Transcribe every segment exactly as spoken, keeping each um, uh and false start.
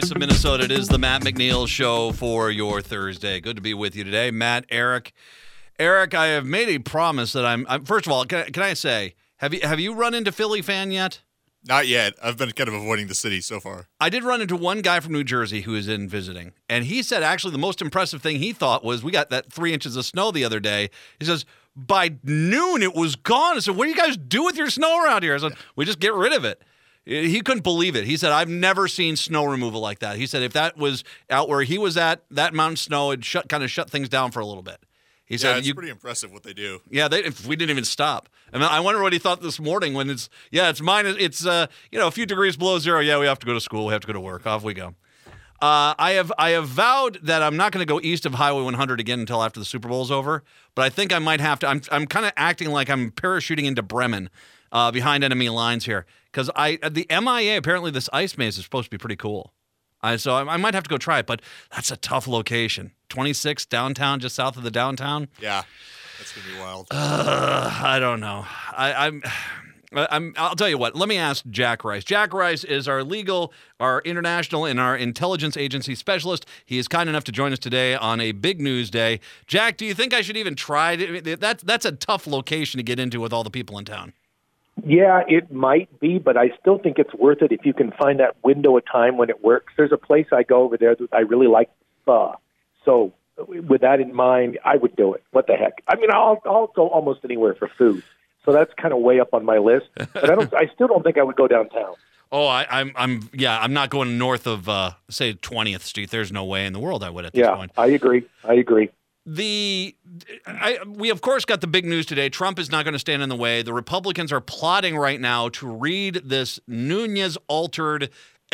Minneapolis and Minnesota. It is the Matt McNeil Show for your Thursday. Good to be with you today. Matt, Eric. Eric, I have made a promise that I'm, I'm first of all, can, can I say, have you have you run into Philly fan yet? Not yet. I've been kind of avoiding the city so far. I did run into one guy from New Jersey who is in visiting, and he said actually the most impressive thing he thought was we got that three inches of snow the other day. He says, by noon it was gone. I said, what do you guys do with your snow around here? I said, we just get rid of it. He couldn't believe it. He said, I've never seen snow removal like that. He said if that was out where he was at, that amount of snow had shut, kind of shut things down for a little bit. He yeah, said, it's you, pretty impressive what they do. Yeah, they, if we didn't even stop. And I wonder what he thought this morning when it's, yeah, it's minus, it's, uh, you know, a few degrees below zero. Yeah, we have to go to school. We have to go to work. Off we go. Uh, I have I have vowed that I'm not going to go east of Highway one hundred again until after the Super Bowl's over. But I think I might have to. I'm I'm kind of acting like I'm parachuting into Bremen, uh, behind enemy lines here, because I the M I A apparently this ice maze is supposed to be pretty cool. I so I, I might have to go try it, but that's a tough location. twenty-six downtown, just south of the downtown. Yeah, that's gonna be wild. Uh, I don't know. I, I'm. I'm, I'll tell you what. Let me ask Jack Rice. Jack Rice is our legal, our international, and our intelligence agency specialist. He is kind enough to join us today on a big news day. Jack, do you think I should even try? To, that's that's a tough location to get into with all the people in town. Yeah, it might be, but I still think it's worth it if you can find that window of time when it works. There's a place I go over there that I really like spa. So with that in mind, I would do it. What the heck? I mean, I'll I'll go almost anywhere for food. So that's kind of way up on my list. But I don't. I still don't think I would go downtown. Oh, I, I'm, I'm, yeah, I'm not going north of, uh, say, twentieth Street. There's no way in the world I would at this yeah, point. Yeah, I agree. I agree. The, I, we of course got the big news today. Trump is not going to stand in the way. The Republicans are plotting right now to read this Nunes-altered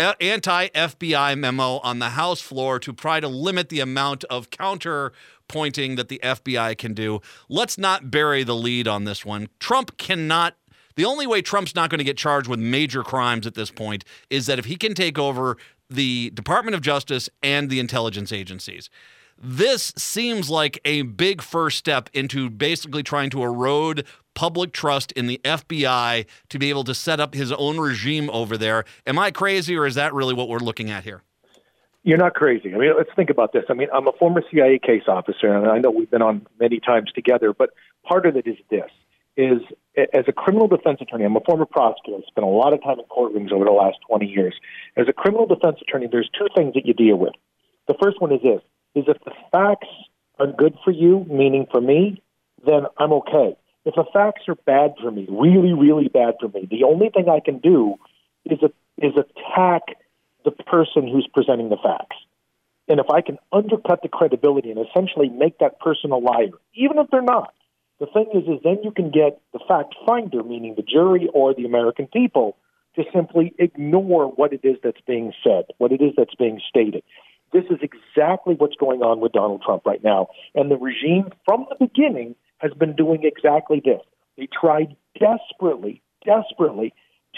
anti-F B I memo on the House floor to try to limit the amount of counter-pointing that the F B I can do. Let's not bury the lead on this one. Trump cannot, the only way Trump's not going to get charged with major crimes at this point is that if he can take over the Department of Justice and the intelligence agencies. This seems like a big first step into basically trying to erode public trust in the F B I to be able to set up his own regime over there. Am I crazy, or is that really what we're looking at here? You're not crazy. I mean, let's think about this. I mean, I'm a former C I A case officer, and I know we've been on many times together, but part of it is this, is as a criminal defense attorney, I'm a former prosecutor. I've spent a lot of time in courtrooms over the last twenty years. As a criminal defense attorney, there's two things that you deal with. The first one is this, is if the facts are good for you, meaning for me, then I'm okay. If the facts are bad for me, really, really bad for me, the only thing I can do is a, is attack the person who's presenting the facts. And if I can undercut the credibility and essentially make that person a liar, even if they're not, the thing is, is then you can get the fact finder, meaning the jury or the American people, to simply ignore what it is that's being said, what it is that's being stated. This is exactly what's going on with Donald Trump right now. And the regime from the beginning has been doing exactly this. They tried desperately, desperately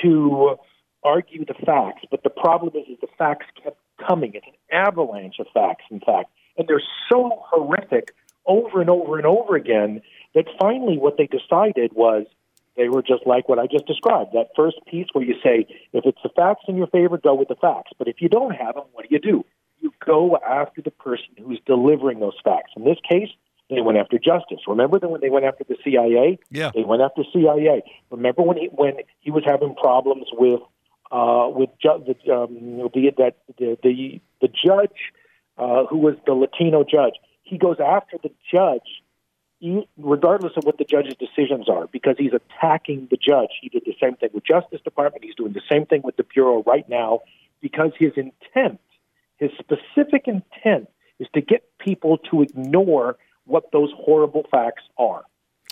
to argue the facts, but the problem is, is the facts kept coming. It's an avalanche of facts, in fact. And they're so horrific over and over and over again that finally what they decided was they were just like what I just described, that first piece where you say, if it's the facts in your favor, go with the facts. But if you don't have them, what do you do? You go after the person who's delivering those facts. In this case, they went after justice. Remember that when they went after the C I A? Yeah. They went after C I A. Remember when he when he was having problems with uh, with ju- the, um, the that the the, the judge uh, who was the Latino judge? He goes after the judge, he, regardless of what the judge's decisions are, because he's attacking the judge. He did the same thing with Justice Department. He's doing the same thing with the Bureau right now, because his intent. His specific intent is to get people to ignore what those horrible facts are.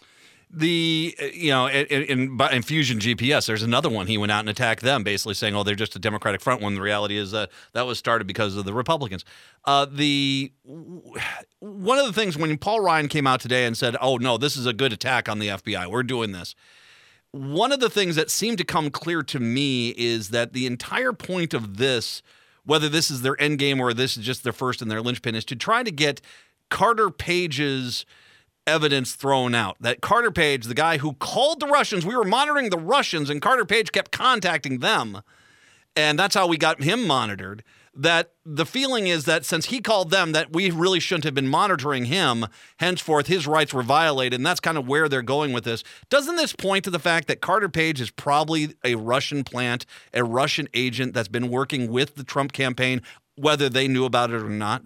The, you know, in, in, in Fusion G P S, there's another one. He went out and attacked them, basically saying, oh, they're just a Democratic front, when the reality is that that was started because of the Republicans. Uh, the one of the things when Paul Ryan came out today and said, oh, no, this is a good attack on the F B I, we're doing this. One of the things that seemed to come clear to me is that the entire point of this, whether this is their end game or this is just their first and their linchpin, is to try to get Carter Page's evidence thrown out. That Carter Page, the guy who called the Russians, we were monitoring the Russians, and Carter Page kept contacting them, and that's how we got him monitored. that the feeling is that since he called them, that we really shouldn't have been monitoring him. Henceforth, his rights were violated, and that's kind of where they're going with this. Doesn't this point to the fact that Carter Page is probably a Russian plant, a Russian agent that's been working with the Trump campaign, whether they knew about it or not?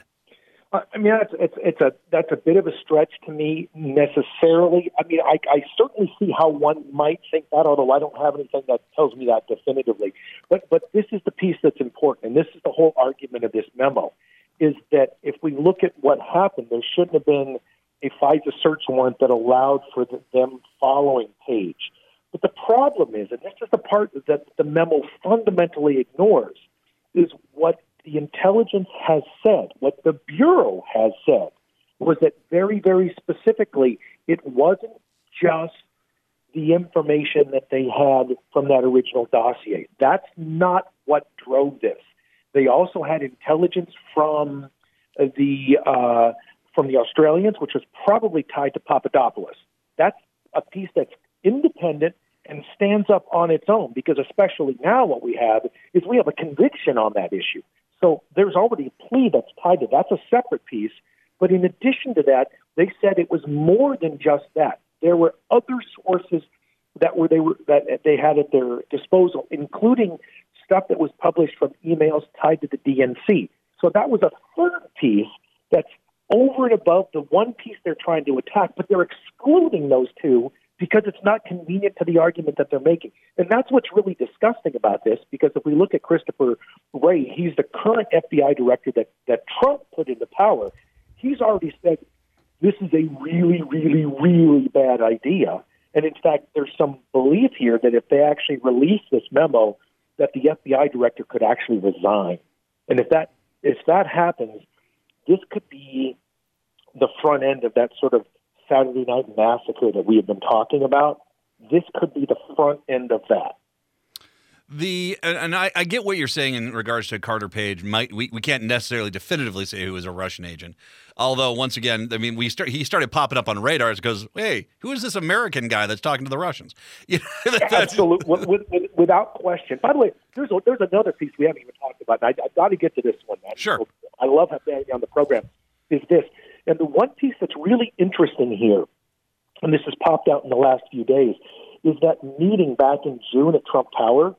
I mean, it's, it's it's a that's a bit of a stretch to me necessarily. I mean, I, I certainly see how one might think that, although I don't have anything that tells me that definitively. But but this is the piece that's important, and this is the whole argument of this memo, is that if we look at what happened, there shouldn't have been a FISA search warrant that allowed for the, them following Page. But the problem is, and this is the part that the memo fundamentally ignores, is what the intelligence has said, what the Bureau has said, was that very, very specifically, it wasn't just the information that they had from that original dossier. That's not what drove this. They also had intelligence from the uh, from the Australians, which was probably tied to Papadopoulos. That's a piece that's independent and stands up on its own, because especially now what we have is we have a conviction on that issue. So there's already a plea that's tied to that. That's a separate piece. But in addition to that, they said it was more than just that. There were other sources that were they were that they had at their disposal, including stuff that was published from emails tied to the D N C. So that was a third piece that's over and above the one piece they're trying to attack, but they're excluding those two because it's not convenient to the argument that they're making. And that's what's really disgusting about this, because if we look at Christopher Wray, he's the current F B I director that, that Trump put into power. He's already said this is a really, really, really bad idea. And in fact, there's some belief here that if they actually release this memo, that the F B I director could actually resign. And if that if that happens, this could be the front end of that sort of Saturday Night Massacre that we have been talking about. This could be the front end of that. The and I, I get what you're saying in regards to Carter Page. Might we, we can't necessarily definitively say who was a Russian agent. Although once again, I mean, we start he started popping up on radars because, hey, who is this American guy that's talking to the Russians? You know, Absolutely, with, with, without question. By the way, there's a, there's another piece we haven't even talked about. And I, I've got to get to this one, man. Sure. I love having you on the program. Is this. And the one piece that's really interesting here, and this has popped out in the last few days, is that meeting back in June at Trump Tower.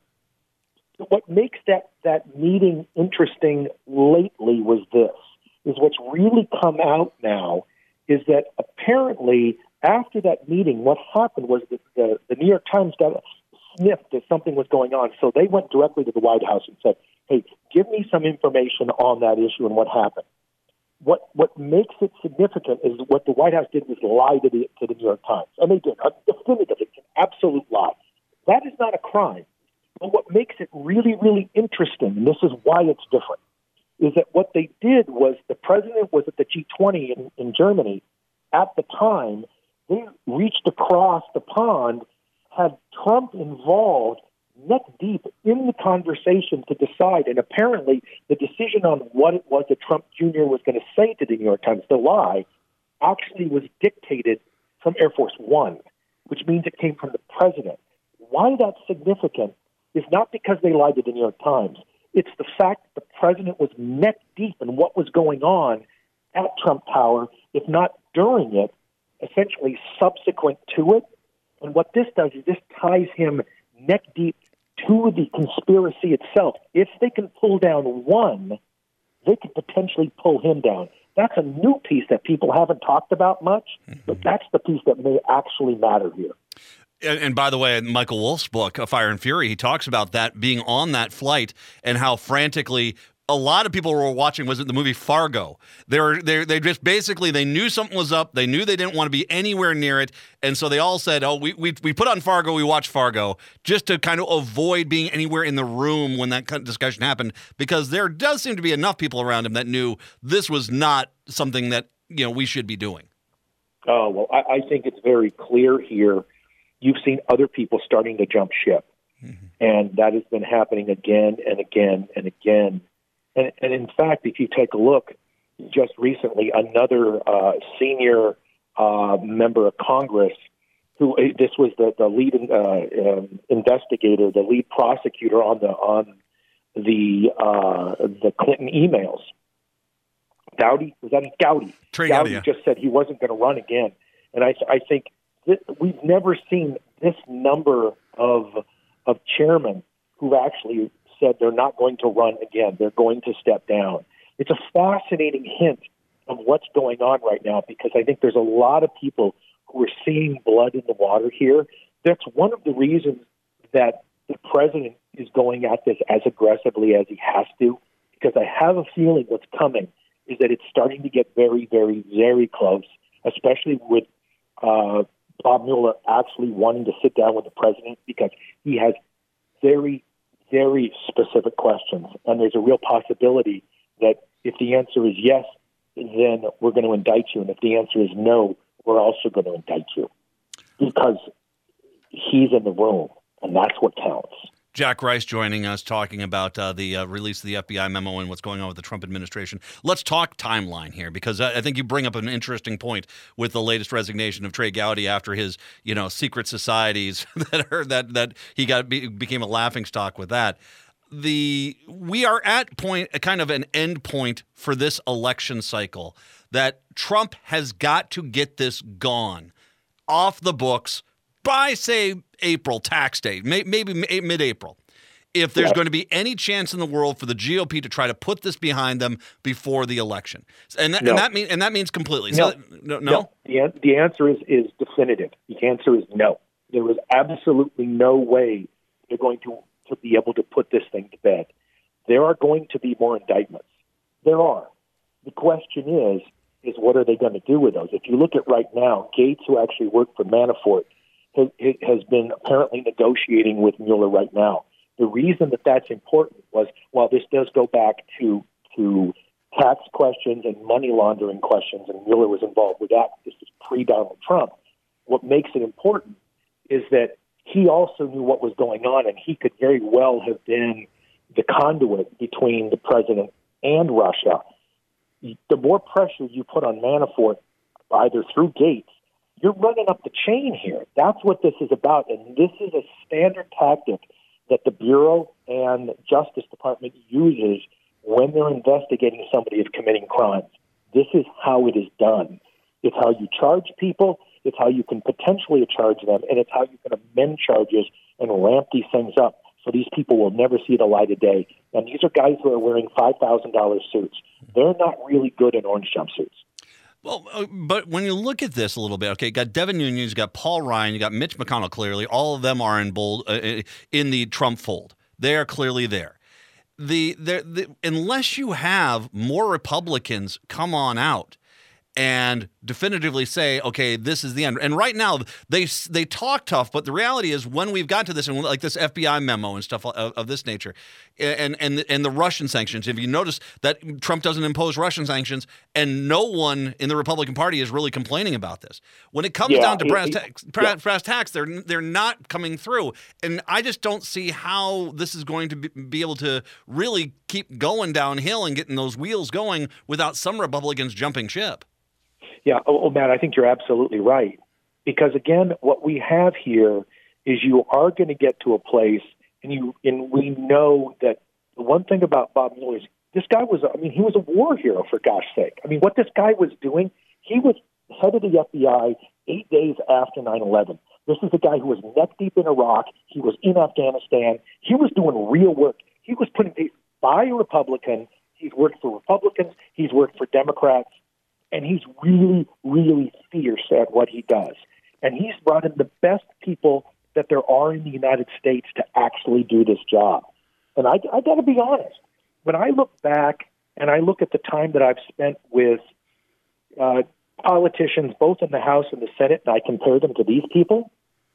What makes that, that meeting interesting lately was this, is what's really come out now is that apparently after that meeting, what happened was that the, the New York Times got sniffed that something was going on. So they went directly to the White House and said, hey, give me some information on that issue and what happened. What what makes it significant is what the White House did was lie to the to the New York Times, and they did a definitive, it's an absolute lie. That is not a crime. But what makes it really, really interesting, and this is why it's different, is that what they did was the president was at the G twenty in, in Germany. At the time, they reached across the pond, had Trump involved neck deep in the conversation to decide. And apparently the decision on what it was that Trump Junior was going to say to the New York Times, the lie, actually was dictated from Air Force One, which means it came from the president. Why that's significant is not because they lied to the New York Times. It's the fact that the president was neck deep in what was going on at Trump Tower, if not during it, essentially subsequent to it. And what this does is this ties him neck deep to the conspiracy itself. If they can pull down one, they could potentially pull him down. That's a new piece that people haven't talked about much, mm-hmm. but that's the piece that may actually matter here. And, and by the way, in Michael Wolff's book, Fire and Fury, he talks about that being on that flight and how frantically a lot of people were watching, was it the movie Fargo? They were, they they just basically, they knew something was up. They knew they didn't want to be anywhere near it. And so they all said, oh, we we, we put on Fargo, we watched Fargo, just to kind of avoid being anywhere in the room when that discussion happened, because there does seem to be enough people around him that knew this was not something that, you know, we should be doing. Oh, well, I, I think it's very clear here. You've seen other people starting to jump ship. Mm-hmm. And that has been happening again and again and again. And, and in fact, if you take a look, just recently, another uh, senior uh, member of Congress, who uh, this was the the lead uh, um, investigator, the lead prosecutor on the on the uh, the Clinton emails. Gowdy, was that his Gowdy? Trey Gowdy Gowdy, yeah. just said he wasn't going to run again. And I, I think that we've never seen this number of of chairmen who've actually said they're not going to run again. They're going to step down. It's a fascinating hint of what's going on right now, because I think there's a lot of people who are seeing blood in the water here. That's one of the reasons that the president is going at this as aggressively as he has to, because I have a feeling what's coming is that it's starting to get very, very, very close, especially with uh, Bob Mueller actually wanting to sit down with the president, because he has very, very specific questions. And there's a real possibility that if the answer is yes, then we're going to indict you. And if the answer is no, we're also going to indict you, because he's in the room, and that's what counts. Jack Rice joining us, talking about uh, the uh, release of the F B I memo and what's going on with the Trump administration. Let's talk timeline here, because I, I think you bring up an interesting point with the latest resignation of Trey Gowdy after his, you know, secret societies that are that that he got be, became a laughingstock with that. The we are at point kind of an end point for this election cycle that Trump has got to get this gone off the books by, say, April tax day, may, maybe mid-April, if there's going to be any chance in the world for the G O P to try to put this behind them before the election. And that, no. and that, mean, and that means completely. No. So, no? no? no. The, the answer is, is definitive. The answer is no. There is absolutely no way they're going to, to be able to put this thing to bed. There are going to be more indictments. There are. The question is, is what are they going to do with those? If you look at right now, Gates, who actually worked for Manafort, has been apparently negotiating with Mueller right now. The reason that that's important was, while this does go back to to tax questions and money laundering questions, and Mueller was involved with that, this is pre-Donald Trump, what makes it important is that he also knew what was going on, and he could very well have been the conduit between the president and Russia. The more pressure you put on Manafort, either through Gates, you're running up the chain here. That's what this is about. And this is a standard tactic that the Bureau and Justice Department uses when they're investigating somebody of committing crimes. This is how it is done. It's how you charge people. It's how you can potentially charge them. And it's how you can amend charges and ramp these things up so these people will never see the light of day. And these are guys who are wearing five thousand dollars suits. They're not really good in orange jumpsuits. Well, uh, but when you look at this a little bit, okay, you got Devin Nunes, you got Paul Ryan, you got Mitch McConnell. Clearly, all of them are in bold uh, in the Trump fold. They are clearly there. The, the, the unless you have more Republicans come on out and definitively say, okay, this is the end. And right now, they they talk tough, but the reality is, when we've got to this, and like this F B I memo and stuff of, of this nature, and and and the Russian sanctions, if you notice that Trump doesn't impose Russian sanctions, and no one in the Republican Party is really complaining about this. When it comes yeah, down to it, brass, it, tax, brass, yeah. brass tacks, they're they're not coming through, and I just don't see how this is going to be, be able to really keep going downhill and getting those wheels going without some Republicans jumping ship. Yeah, oh, Matt, I think you're absolutely right. Because, again, what we have here is you are going to get to a place, and you and we know that the one thing about Bob Mueller is this guy was, I mean, he was a war hero, for gosh sake. I mean, what this guy was doing, he was head of the F B I eight days after nine eleven. This is a guy who was neck deep in Iraq. He was in Afghanistan. He was doing real work. He was putting by a Republican. He's worked for Republicans. He's worked for Democrats. And he's really, really fierce at what he does. And he's brought in the best people that there are in the United States to actually do this job. And I, I got to be honest, when I look back and I look at the time that I've spent with uh, politicians, both in the House and the Senate, and I compare them to these people,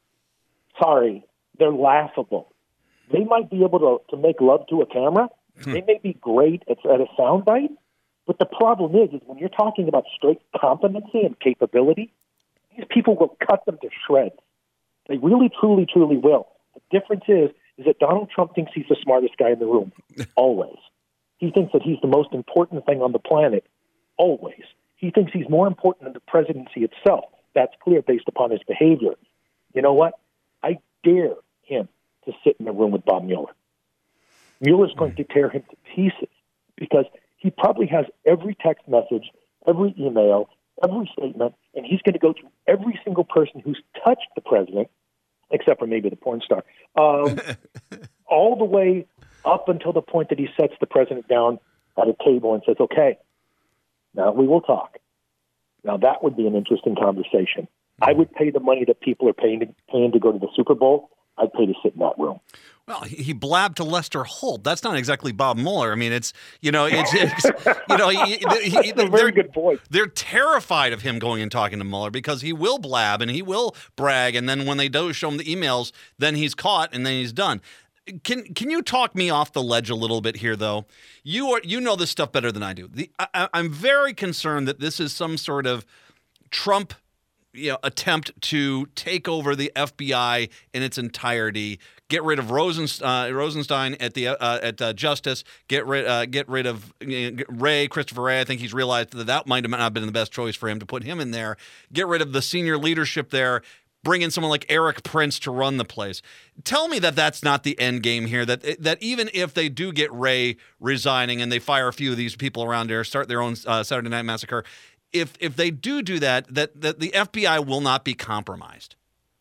sorry, they're laughable. They might be able to, to make love to a camera. Hmm. They may be great at, at a soundbite. But the problem is, is when you're talking about straight competency and capability, these people will cut them to shreds. They really, truly, truly will. The difference is, is that Donald Trump thinks he's the smartest guy in the room, always. He thinks that he's the most important thing on the planet, always. He thinks he's more important than the presidency itself. That's clear based upon his behavior. You know what? I dare him to sit in a room with Bob Mueller. Mueller's going to tear him to pieces because he probably has every text message, every email, every statement, and he's going to go through every single person who's touched the president, except for maybe the porn star, um, all the way up until the point that he sets the president down at a table and says, okay, now we will talk. Now that would be an interesting conversation. I would pay the money that people are paying to, paying to go to the Super Bowl. I'd pay to sit in that room. Well, he blabbed to Lester Holt. That's not exactly Bob Mueller. I mean, it's, you know, it's, it's you know, he, he, a very good point. They're terrified of him going and talking to Mueller because he will blab and he will brag. And then when they do show him the emails, then he's caught and then he's done. Can can you talk me off the ledge a little bit here, though? You are you know this stuff better than I do. The, I, I'm very concerned that this is some sort of Trump, you know, attempt to take over the F B I in its entirety, get rid of Rosenstein, uh, Rosenstein at the uh, at uh, Justice, get rid uh, get rid of you know, Wray, Christopher Wray. I think he's realized that that might have not been the best choice for him to put him in there. Get rid of the senior leadership there. Bring in someone like Eric Prince to run the place. Tell me that that's not the end game here, that that even if they do get Wray resigning and they fire a few of these people around there, start their own uh, Saturday Night Massacre, if if they do do that, that, that the F B I will not be compromised.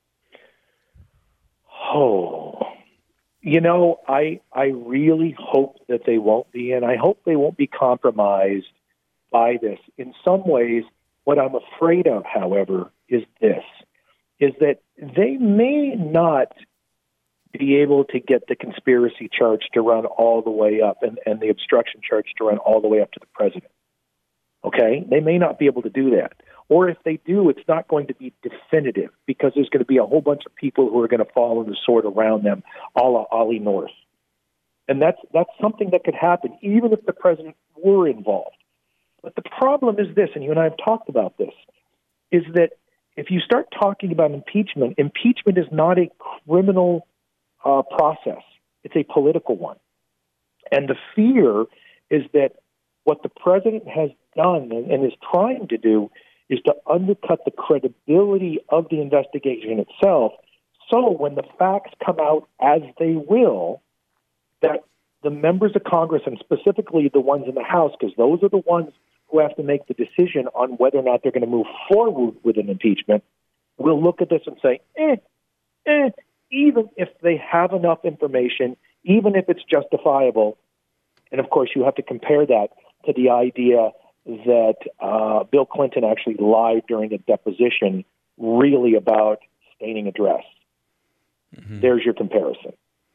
Oh, you know, I I really hope that they won't be, and I hope they won't be compromised by this. In some ways, what I'm afraid of, however, is this. is that they may not be able to get the conspiracy charge to run all the way up and, and the obstruction charge to run all the way up to the president. Okay? They may not be able to do that. Or if they do, it's not going to be definitive because there's going to be a whole bunch of people who are going to follow the sword around them, a la Ollie North. And that's, that's something that could happen even if the president were involved. But the problem is this, and you and I have talked about this, is that if you start talking about impeachment, impeachment is not a criminal uh, process. It's a political one. And the fear is that what the president has done and, and is trying to do is to undercut the credibility of the investigation itself. So when the facts come out as they will, that the members of Congress, and specifically the ones in the House, because those are the ones who have to make the decision on whether or not they're going to move forward with an impeachment, will look at this and say, eh, eh, even if they have enough information, even if it's justifiable. And, of course, you have to compare that to the idea that uh, Bill Clinton actually lied during a deposition really about staining a dress. Mm-hmm. There's your comparison.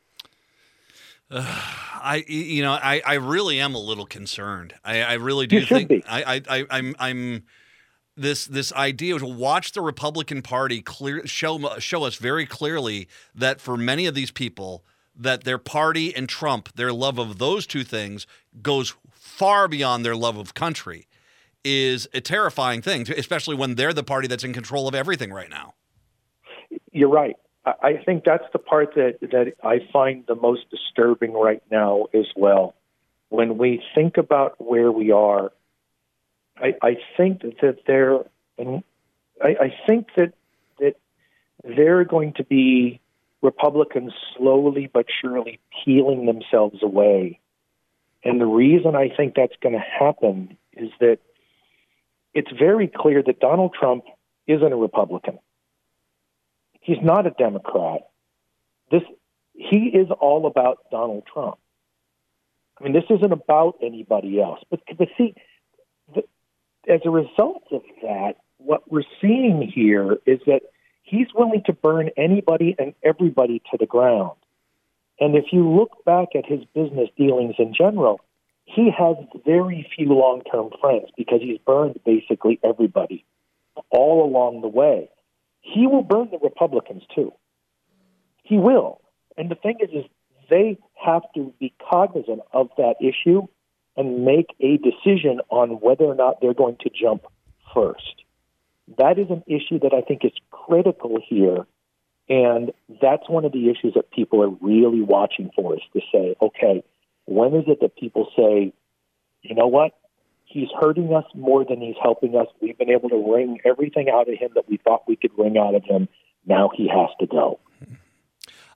Uh, I, you know, I, I really am a little concerned. I, I really do you should think be. I, I, I'm, I'm this, this idea to watch the Republican Party clear show, show us very clearly that for many of these people, that their party and Trump, their love of those two things goes far beyond their love of country, is a terrifying thing, especially when they're the party that's in control of everything right now. You're right. I think that's the part that, that I find the most disturbing right now as well. When we think about where we are, I, I think that they're, and I, I think that that they're going to be Republicans slowly but surely peeling themselves away. And the reason I think that's going to happen is that it's very clear that Donald Trump isn't a Republican. He's not a Democrat. This he is all about Donald Trump. I mean, this isn't about anybody else. But, but see, the, as a result of that, what we're seeing here is that he's willing to burn anybody and everybody to the ground. And if you look back at his business dealings in general, he has very few long-term friends because he's burned basically everybody all along the way. He will burn the Republicans, too. He will. And the thing is, is they have to be cognizant of that issue and make a decision on whether or not they're going to jump first. That is an issue that I think is critical here, and that's one of the issues that people are really watching for, is to say, okay, when is it that people say, you know what? He's hurting us more than he's helping us. We've been able to wring everything out of him that we thought we could wring out of him. Now he has to go.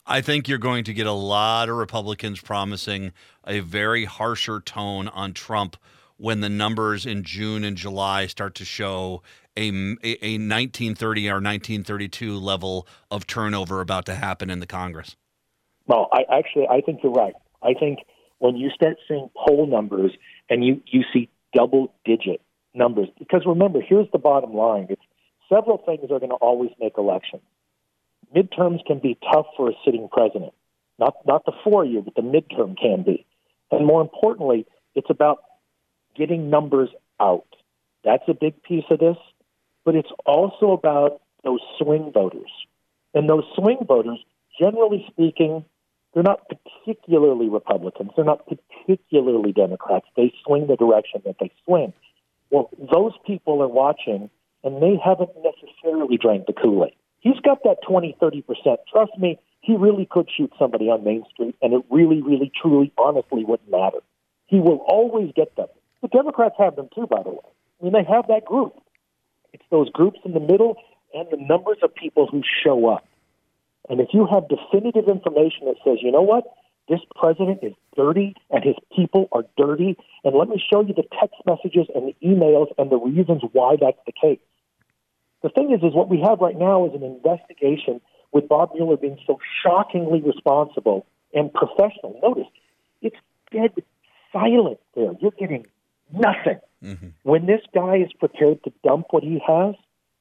I think you're going to get a lot of Republicans promising a very harsher tone on Trump when the numbers in June and July start to show a, a nineteen thirty or nineteen thirty-two level of turnover about to happen in the Congress. Well, I actually, I think you're right. I think when you start seeing poll numbers and you, you see double-digit numbers, because remember, here's the bottom line. It's several things are going to always make elections. Midterms can be tough for a sitting president. Not not the four-year, but the midterm can be. And more importantly, it's about getting numbers out. That's a big piece of this. But it's also about those swing voters. And those swing voters, generally speaking, they're not particularly Republicans. They're not particularly Democrats. They swing the direction that they swing. Well, those people are watching, and they haven't necessarily drank the Kool-Aid. He's got that twenty, thirty percent. Trust me, he really could shoot somebody on Main Street, and it really, really, truly, honestly wouldn't matter. He will always get them. The Democrats have them too, by the way. I mean, they have that group. It's those groups in the middle and the numbers of people who show up. And if you have definitive information that says, you know what, this president is dirty and his people are dirty, and let me show you the text messages and the emails and the reasons why that's the case. The thing is, is what we have right now is an investigation with Bob Mueller being so shockingly responsible and professional. Notice, it's dead silent there. You're getting nothing. Mm-hmm. When this guy is prepared to dump what he has,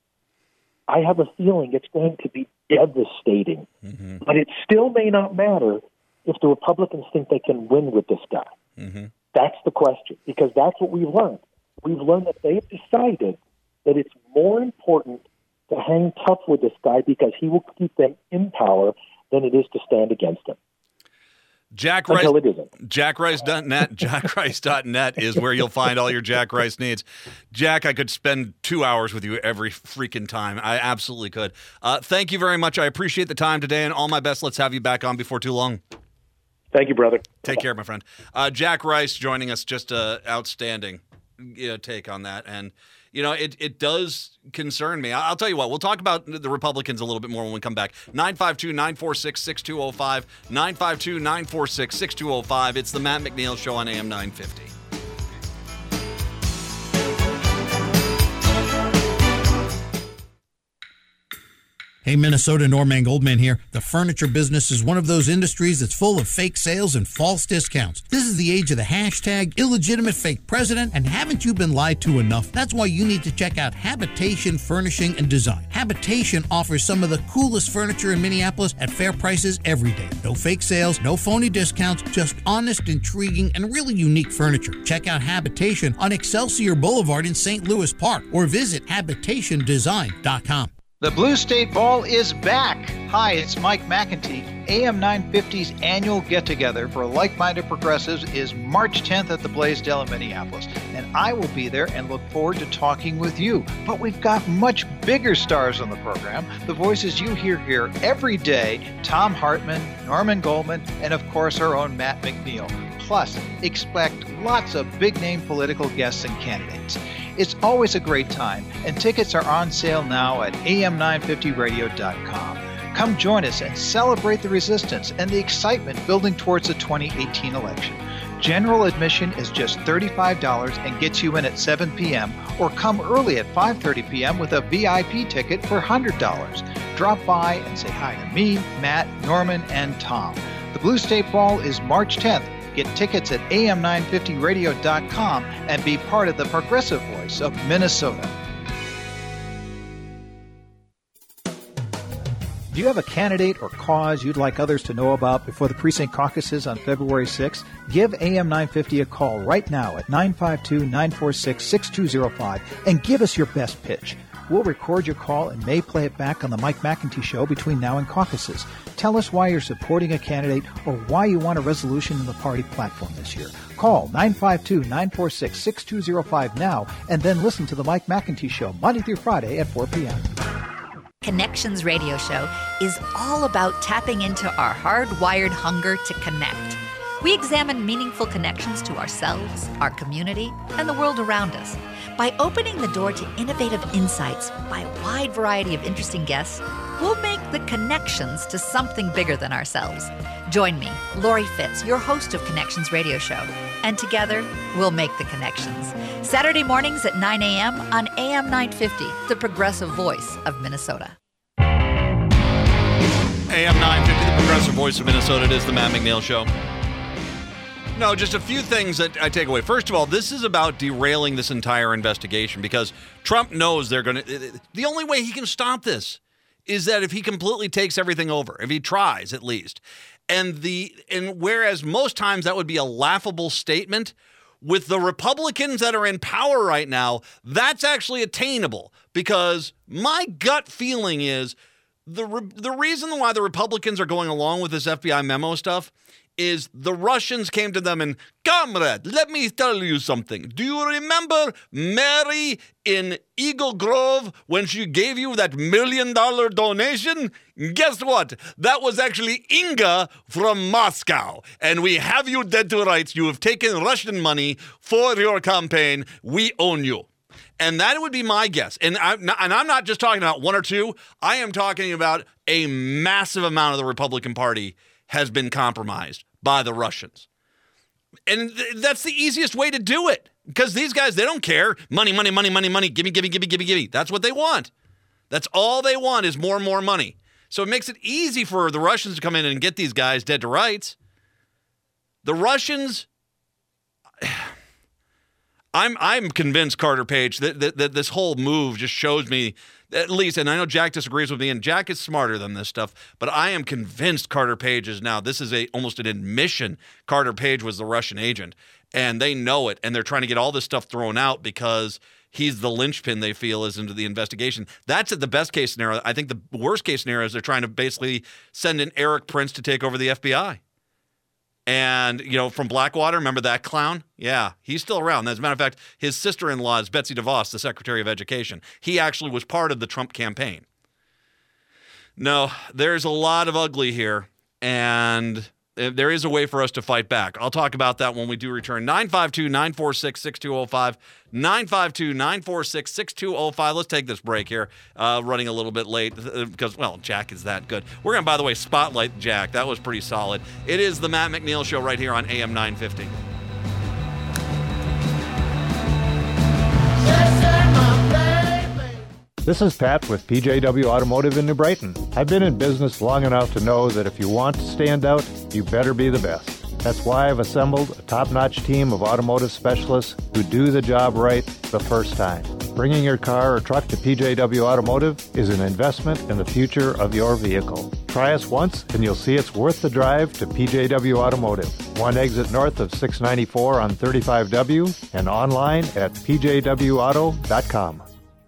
I have a feeling it's going to be devastating. Mm-hmm. But it still may not matter if the Republicans think they can win with this guy. Mm-hmm. That's the question, because that's what we've learned. We've learned that they've decided that it's more important to hang tough with this guy because he will keep them in power than it is to stand against him. Jack Rice, jack rice dot net, jack rice dot net is where you'll find all your Jack Rice needs. Jack, I could spend two hours with you every freaking time. I absolutely could. Uh, thank you very much. I appreciate the time today, and all my best. Let's have you back on before too long. Thank you, brother. Take care, my friend. Uh, Jack Rice joining us, just uh, outstanding you know, take on that. And, you know, it, it does concern me. I'll tell you what, we'll talk about the Republicans a little bit more when we come back. nine five two, nine four six, six two zero five, nine five two, nine four six, six two zero five. It's the Matt McNeil Show on A M nine fifty. Hey, Minnesota, Norman Goldman here. The furniture business is one of those industries that's full of fake sales and false discounts. This is the age of the hashtag illegitimate fake president, and haven't you been lied to enough? That's why you need to check out Habitation Furnishing and Design. Habitation offers some of the coolest furniture in Minneapolis at fair prices every day. No fake sales, no phony discounts, just honest, intriguing, and really unique furniture. Check out Habitation on Excelsior Boulevard in Saint Louis Park or visit habitation design dot com. The Blue State Ball is back. Hi, it's Mike McEntee. A M nine fifty's annual get-together for like-minded progressives is March tenth at the Blaisdell in Minneapolis, and I will be there and look forward to talking with you. But we've got much bigger stars on the program, the voices you hear here every day, Thom Hartmann, Norman Goldman, and of course our own Matt McNeil. Plus, expect lots of big-name political guests and candidates. It's always a great time, and tickets are on sale now at A M nine fifty radio dot com. Come join us and celebrate the resistance and the excitement building towards the twenty eighteen election. General admission is just thirty-five dollars and gets you in at seven p.m. or come early at five thirty p.m. with a V I P ticket for one hundred dollars. Drop by and say hi to me, Matt, Norman, and Tom. The Blue State Ball is March tenth. Get tickets at A M nine fifty radio dot com and be part of the progressive voice of Minnesota. Do you have a candidate or cause you'd like others to know about before the precinct caucuses on February sixth? Give A M nine fifty a call right now at nine five two, nine four six, six two zero five and give us your best pitch. We'll record your call and may play it back on the Mike McEntee Show between now and caucuses. Tell us why you're supporting a candidate or why you want a resolution in the party platform this year. Call nine five two, nine four six, six two zero five now and then listen to the Mike McEntee Show Monday through Friday at four p.m. Connections Radio Show is all about tapping into our hardwired hunger to connect. We examine meaningful connections to ourselves, our community, and the world around us. By opening the door to innovative insights by a wide variety of interesting guests, we'll make the connections to something bigger than ourselves. Join me, Lori Fitz, your host of Connections Radio Show, and together we'll make the connections. Saturday mornings at nine a.m. on A M nine fifty, the progressive voice of Minnesota. A M nine fifty, the progressive voice of Minnesota. It is the Matt McNeil Show. No, just a few things that I take away. First of all, this is about derailing this entire investigation because Trump knows they're going to... The only way he can stop this is that if he completely takes everything over, if he tries at least. And the and whereas most times that would be a laughable statement, with the Republicans that are in power right now, that's actually attainable because my gut feeling is the the reason why the Republicans are going along with this F B I memo stuff is the Russians came to them and, comrade, let me tell you something. Do you remember Mary in Eagle Grove when she gave you that million dollar donation? Guess what? That was actually Inga from Moscow. And we have you dead to rights. You have taken Russian money for your campaign. We own you. And that would be my guess. And I'm not, and I'm not just talking about one or two. I am talking about a massive amount of the Republican Party has been compromised by the Russians. And th- that's the easiest way to do it because these guys, they don't care. Money, money, money, money, money. Give me, give me, give me, give me, give me. That's what they want. That's all they want is more and more money. So it makes it easy for the Russians to come in and get these guys dead to rights. The Russians... I'm I'm convinced, Carter Page, that, that, that this whole move just shows me, at least, and I know Jack disagrees with me, and Jack is smarter than this stuff, but I am convinced Carter Page is now, this is a almost an admission Carter Page was the Russian agent, and they know it, and they're trying to get all this stuff thrown out because he's the linchpin they feel is into the investigation. That's at the best case scenario. I think the worst case scenario is they're trying to basically send in Eric Prince to take over the F B I. And, you know, from Blackwater, remember that clown? Yeah, he's still around. As a matter of fact, his sister-in-law is Betsy DeVos, the Secretary of Education. He actually was part of the Trump campaign. No, there's a lot of ugly here, and there is a way for us to fight back. I'll talk about that when we do return. nine five two, nine four six, six two zero five. nine five two, nine four six, six two zero five. Let's take this break here. Uh, running a little bit late because, well, Jack is that good. We're going to, by the way, spotlight Jack. That was pretty solid. It is the Matt McNeil Show right here on A M nine fifty. This is Pat with P J W Automotive in New Brighton. I've been in business long enough to know that if you want to stand out, you better be the best. That's why I've assembled a top-notch team of automotive specialists who do the job right the first time. Bringing your car or truck to P J W Automotive is an investment in the future of your vehicle. Try us once and you'll see it's worth the drive to P J W Automotive. One exit north of six ninety-four on thirty-five W and online at p j w auto dot com.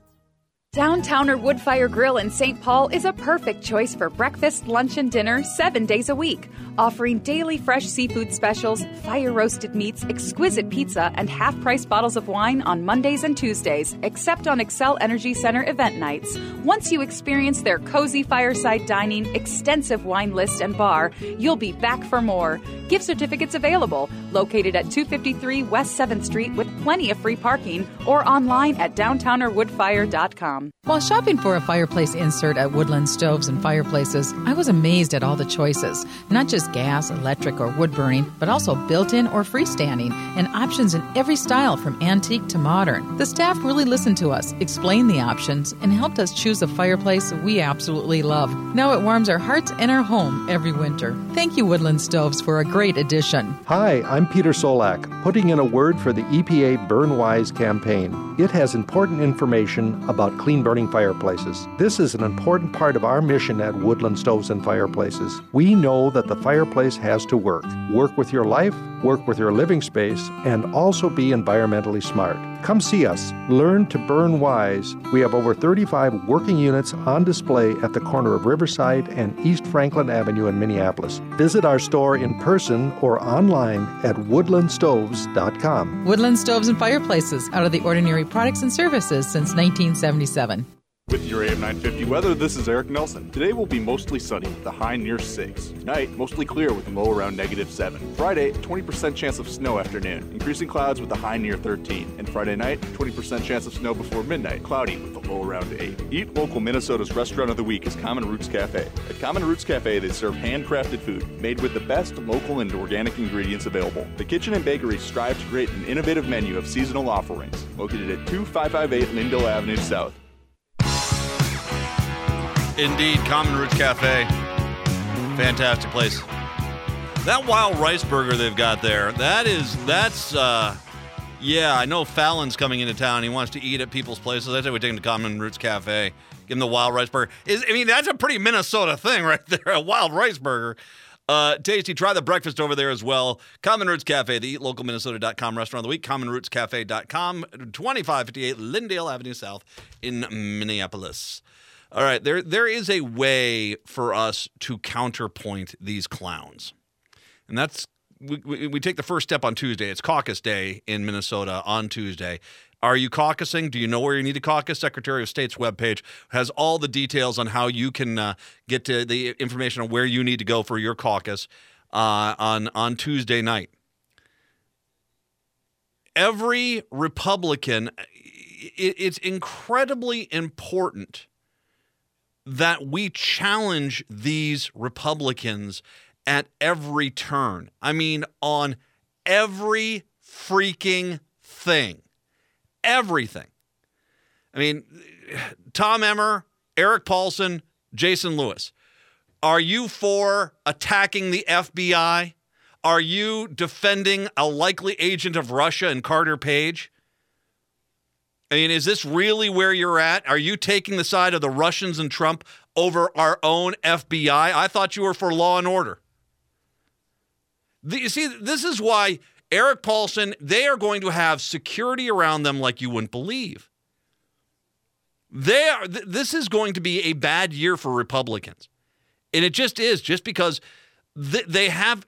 Downtowner Woodfire Grill in Saint Paul is a perfect choice for breakfast, lunch, and dinner seven days a week, offering daily fresh seafood specials, fire-roasted meats, exquisite pizza, and half-price bottles of wine on Mondays and Tuesdays, except on Xcel Energy Center event nights. Once you experience their cozy fireside dining, extensive wine list, and bar, you'll be back for more. Gift certificates available, located at two fifty-three West seventh Street with plenty of free parking, or online at downtowner woodfire dot com. While shopping for a fireplace insert at Woodland Stoves and Fireplaces, I was amazed at all the choices. Not just gas, electric, or wood burning, but also built-in or freestanding, and options in every style from antique to modern. The staff really listened to us, explained the options, and helped us choose a fireplace we absolutely love. Now it warms our hearts and our home every winter. Thank you, Woodland Stoves, for a great addition. Hi, I'm Peter Solak, putting in a word for the E P A Burn Wise campaign. It has important information about clean burning fireplaces. This is an important part of our mission at Woodland Stoves and Fireplaces. We know that the fireplace has to work. Work with your life, work with your living space, and also be environmentally smart. Come see us. Learn to burn wise. We have over thirty-five working units on display at the corner of Riverside and East Franklin Avenue in Minneapolis. Visit our store in person or online at woodland stoves dot com. Woodland Stoves and Fireplaces, out of the ordinary products and services since nineteen seventy-seven. With your A M nine fifty weather, this is Eric Nelson. Today will be mostly sunny with a high near six. Tonight, mostly clear with a low around negative seven. Friday, twenty percent chance of snow afternoon. Increasing clouds with a high near thirteen. And Friday night, twenty percent chance of snow before midnight. Cloudy with a low around eight. Eat Local Minnesota's restaurant of the week is Common Roots Cafe. At Common Roots Cafe, they serve handcrafted food made with the best local and organic ingredients available. The kitchen and bakery strive to create an innovative menu of seasonal offerings. Located at two five five eight Lyndale Avenue South. Indeed, Common Roots Cafe. Fantastic place. That wild rice burger they've got there, that is, that's, uh, yeah, I know Fallon's coming into town. He wants to eat at people's places. I say we take him to Common Roots Cafe. Give him the wild rice burger. Is, I mean, that's a pretty Minnesota thing right there, a wild rice burger. Uh, tasty. Try the breakfast over there as well. Common Roots Cafe, the eat local minnesota dot com restaurant of the week. common roots cafe dot com, twenty-five fifty-eight Lyndale Avenue South in Minneapolis. All right, there there is a way for us to counterpoint these clowns. And that's, we, we, we take the first step on Tuesday. It's caucus day in Minnesota on Tuesday. Are you caucusing? Do you know where you need to caucus? Secretary of State's webpage has all the details on how you can uh, get to the information on where you need to go for your caucus uh, on, on Tuesday night. Every Republican, it, it's incredibly important that we challenge these Republicans at every turn. I mean, on every freaking thing. Everything. I mean, Tom Emmer, Eric Paulson, Jason Lewis. Are you for attacking the F B I? Are you defending a likely agent of Russia and Carter Page? I mean, is this really where you're at? Are you taking the side of the Russians and Trump over our own F B I? I thought you were for law and order. The, you see, this is why Eric Paulson, they are going to have security around them like you wouldn't believe. They are, th- this is going to be a bad year for Republicans. And it just is, just because th- they have...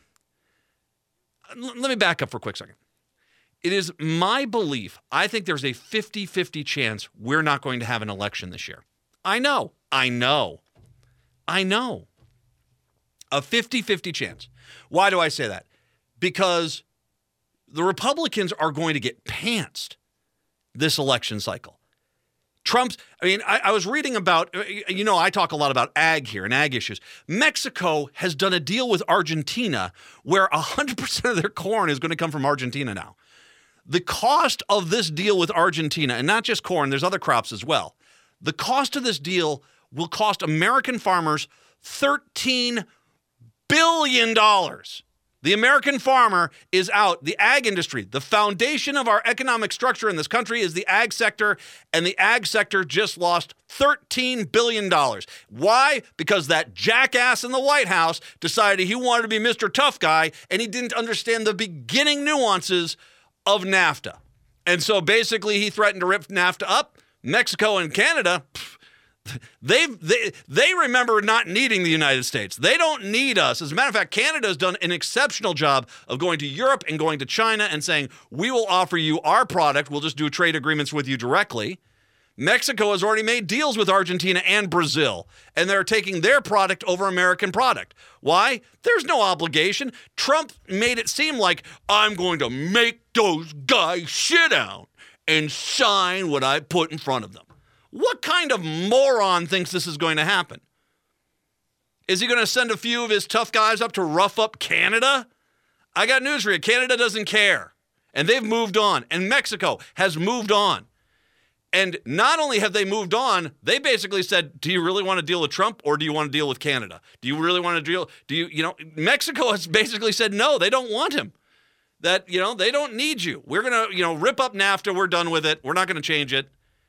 Let me back up for a quick second. It is my belief, I think there's a fifty-fifty chance we're not going to have an election this year. I know. I know. I know. A fifty-fifty chance. Why do I say that? Because the Republicans are going to get pantsed this election cycle. Trump's, I mean, I, I was reading about, you know, I talk a lot about ag here and ag issues. Mexico has done a deal with Argentina where one hundred percent of their corn is going to come from Argentina now. The cost of this deal with Argentina, and not just corn, there's other crops as well. The cost of this deal will cost American farmers thirteen billion dollars. The American farmer is out. The ag industry, the foundation of our economic structure in this country is the ag sector, and the ag sector just lost thirteen billion dollars. Why? Because that jackass in the White House decided he wanted to be Mister Tough Guy, and he didn't understand the beginning nuances of NAFTA. And so basically he threatened to rip NAFTA up. Mexico and Canada, they've, they they remember not needing the United States. They don't need us. As a matter of fact, Canada has done an exceptional job of going to Europe and going to China and saying, we will offer you our product. We'll just do trade agreements with you directly. Mexico has already made deals with Argentina and Brazil, and they're taking their product over American product. Why? There's no obligation. Trump made it seem like I'm going to make those guys sit down and sign what I put in front of them. What kind of moron thinks this is going to happen? Is he going to send a few of his tough guys up to rough up Canada? I got news for you. Canada doesn't care, and they've moved on, and Mexico has moved on. And not only have they moved on, they basically said, do you really want to deal with Trump or do you want to deal with Canada? Do you really want to deal? Do you, you know, Mexico has basically said, no, they don't want him. That, you know, they don't need you. We're going to, you know, rip up NAFTA. We're done with it. We're not going to change it.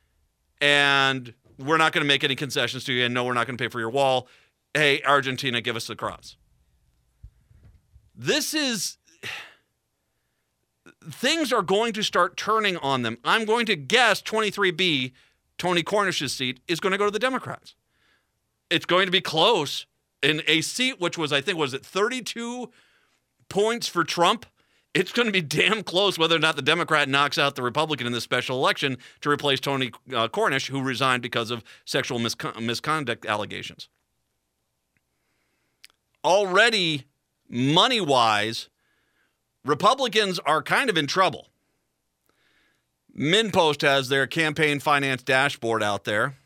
And we're not going to make any concessions to you. And no, we're not going to pay for your wall. Hey, Argentina, give us the crops. This is... Things are going to start turning on them. I'm going to guess twenty-three B, Tony Cornish's seat, is going to go to the Democrats. It's going to be close. In a seat which was, I think, was it thirty-two points for Trump It's going to be damn close whether or not the Democrat knocks out the Republican in this special election to replace Tony uh, Cornish, who resigned because of sexual miscon- misconduct allegations. Already, money-wise, Republicans are kind of in trouble. MinnPost has their campaign finance dashboard out there.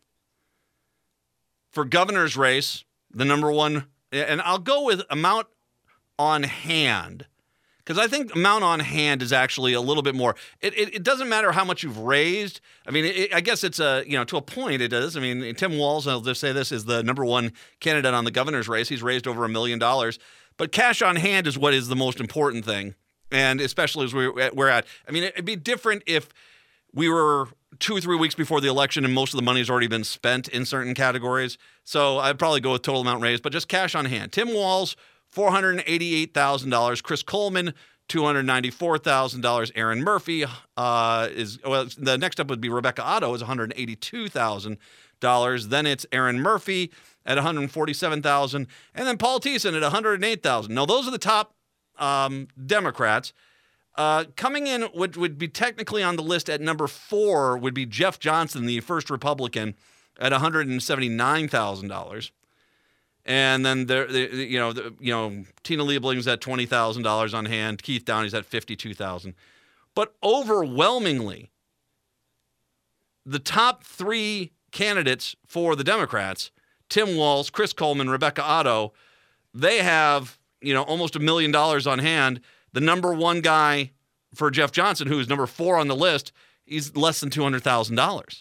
For governor's race, the number one, and I'll go with amount on hand, because I think amount on hand is actually a little bit more. It, it, it doesn't matter how much you've raised. I mean, it, I guess it's a, you know, to a point it does. I mean, Tim Walz, I'll just say this, is the number one candidate on the governor's race. He's raised over a million dollars. But cash on hand is what is the most important thing. And especially as we're, we're at, I mean, it'd be different if we were two or three weeks before the election and most of the money has already been spent in certain categories. So I'd probably go with total amount raised, but just cash on hand. Tim Walz, four hundred eighty-eight thousand dollars. Chris Coleman, two hundred ninety-four thousand dollars. Aaron Murphy uh, is, well, the next up would be Rebecca Otto is one hundred eighty-two thousand dollars. Then it's Aaron Murphy at one hundred forty-seven thousand dollars. And then Paul Thiessen at one hundred eight thousand dollars. Now, those are the top um, Democrats. Uh, coming in, would would be technically on the list at number four would be Jeff Johnson, the first Republican, at one hundred seventy-nine thousand dollars. And then there, the, you know, the, you know, Tina Liebling's at twenty thousand dollars on hand. Keith Downey's at fifty-two thousand dollars. But overwhelmingly, the top three candidates for the Democrats, Tim Walz, Chris Coleman, Rebecca Otto, they have, you know, almost a million dollars on hand. The number one guy for Jeff Johnson, who is number four on the list, he's less than two hundred thousand dollars.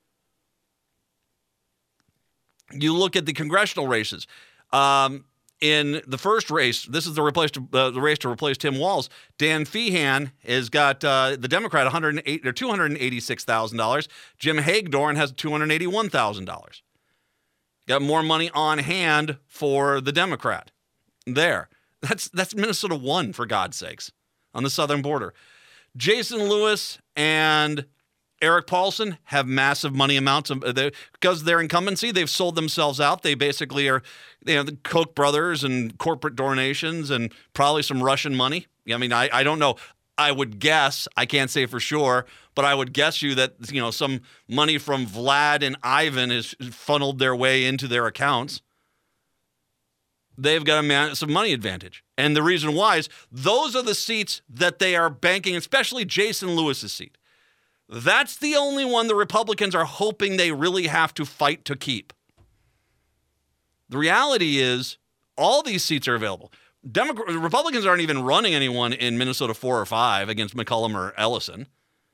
You look at the congressional races. Um, in the first race, this is the, replace to, uh, the race to replace Tim Walz. Dan Feehan has got uh, the Democrat one hundred eight or two hundred eighty-six thousand dollars. Jim Hagedorn has two hundred eighty-one thousand dollars. Got more money on hand for the Democrat there. That's that's Minnesota one, for God's sakes, on the southern border. Jason Lewis and Eric Paulson have massive money amounts of, uh, because of their incumbency. They've sold themselves out. They basically are, you know, the Koch brothers and corporate donations and probably some Russian money. I mean, I, I don't know. I would guess, I can't say for sure, but I would guess you that, you know, some money from Vlad and Ivan is funneled their way into their accounts. They've got a man, some money advantage. And the reason why is those are the seats that they are banking, especially Jason Lewis's seat. That's the only one the Republicans are hoping they really have to fight to keep. The reality is all these seats are available. Democrat, Republicans aren't even running anyone in Minnesota four or five against McCollum or Ellison.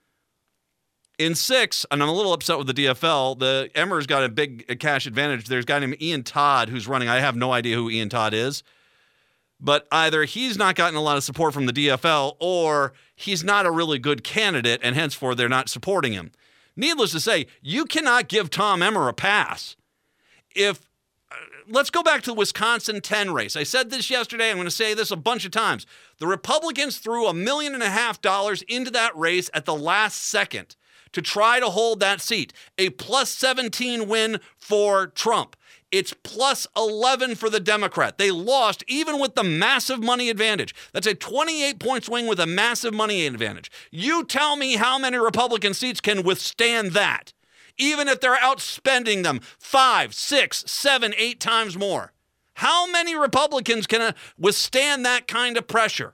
In six, and I'm a little upset with the D F L, the Emmer's got a big cash advantage. There's a guy named Ian Todd who's running. I have no idea who Ian Todd is. But either he's not gotten a lot of support from the D F L or he's not a really good candidate, and henceforth they're not supporting him. Needless to say, you cannot give Tom Emmer a pass. If uh, let's go back to the Wisconsin ten race. I said this yesterday. I'm going to say this a bunch of times. The Republicans threw a million and a half dollars into that race at the last second to try to hold that seat. A plus seventeen win for Trump. It's plus eleven for the Democrat. They lost even with the massive money advantage. That's a twenty-eight point swing with a massive money advantage. You tell me how many Republican seats can withstand that, even if they're outspending them five, six, seven, eight times more. How many Republicans can withstand that kind of pressure?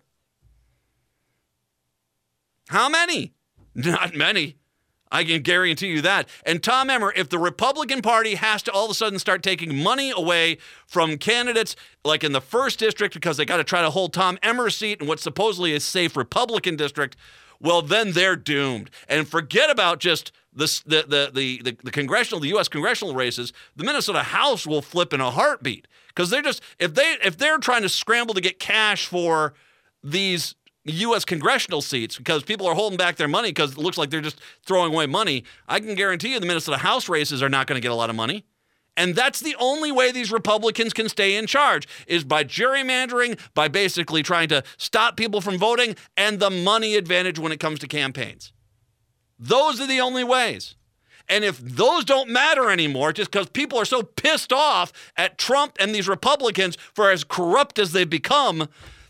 How many? Not many. I can guarantee you that. And Tom Emmer, if the Republican Party has to all of a sudden start taking money away from candidates like in the first district because they got to try to hold Tom Emmer's seat in what's supposedly a safe Republican district, well, then they're doomed. And forget about just this, the, the, the, the, the congressional, the U S congressional races. The Minnesota House will flip in a heartbeat because they're just, if, they, if they're trying to scramble to get cash for these U S congressional seats because people are holding back their money because it looks like they're just throwing away money, I can guarantee you the Minnesota House races are not going to get a lot of money. And that's the only way these Republicans can stay in charge is by gerrymandering, by basically trying to stop people from voting, and the money advantage when it comes to campaigns. Those are the only ways. And if those don't matter anymore, just because people are so pissed off at Trump and these Republicans for as corrupt as they've become,